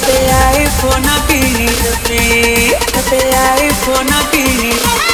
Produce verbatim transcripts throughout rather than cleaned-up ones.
तते आईफोन किनी देबी तते आईफोन किनी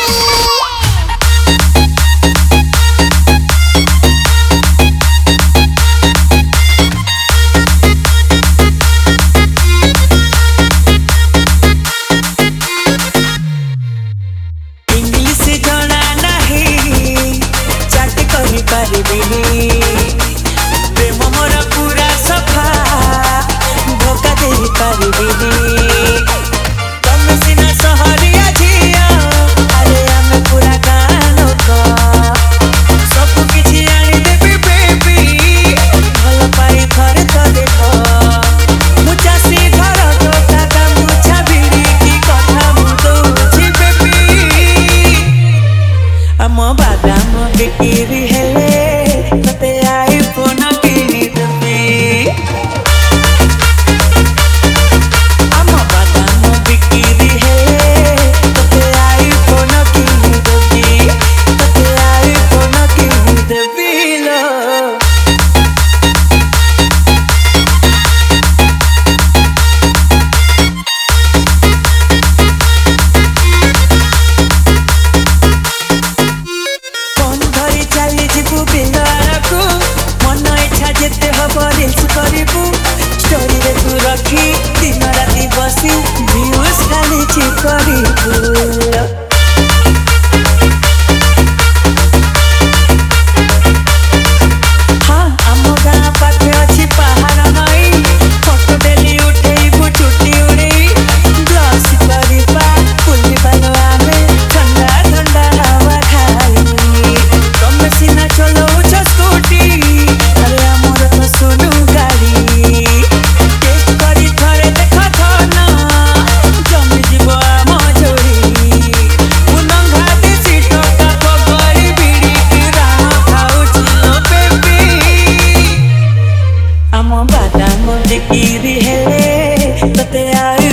प्रेम मोर पूरा सफा धोखा दे पारिबिनी तुम सिना सहरिया झिया अरे आमे पूरा गाँ लोक सब किछि आनी देबी बेबी भल पाई थरे तो देख मुचा सी घर तो दादा मुचा बिड़ी की कथा मु दउछि बेबी आम बादाम बिक्री हेले तते आईफोन किनी देबी आम बादाम बिक्री हेले तते आईफोन किनी देबी तते आईफोन किनी देबी लो चली जीवु बिलारकू मन इच्छा जेते हब रील्स करिबू स्टोरी रे तू रखी दिन राति बसी व्यूज खाली ची करिबू हाँ आम गाँ पाखे अच्छी पहाड़ नई फोटो डेली उठेबू चुटी उड़ेई ब्लश करिबा बुलिबा आमे ठंडा ठंडा हवा खाई तुम सिना चलो स्कूटी अरे आमर तो सुनु गाड़ी टेस्ट करी थरे देख थना जमी जीव आम जोड़ी मुनंगा देसी टका पगड़ी बिड़ी की राह खाउछि लो बेबी आम बादाम बिक्री हेले तते आ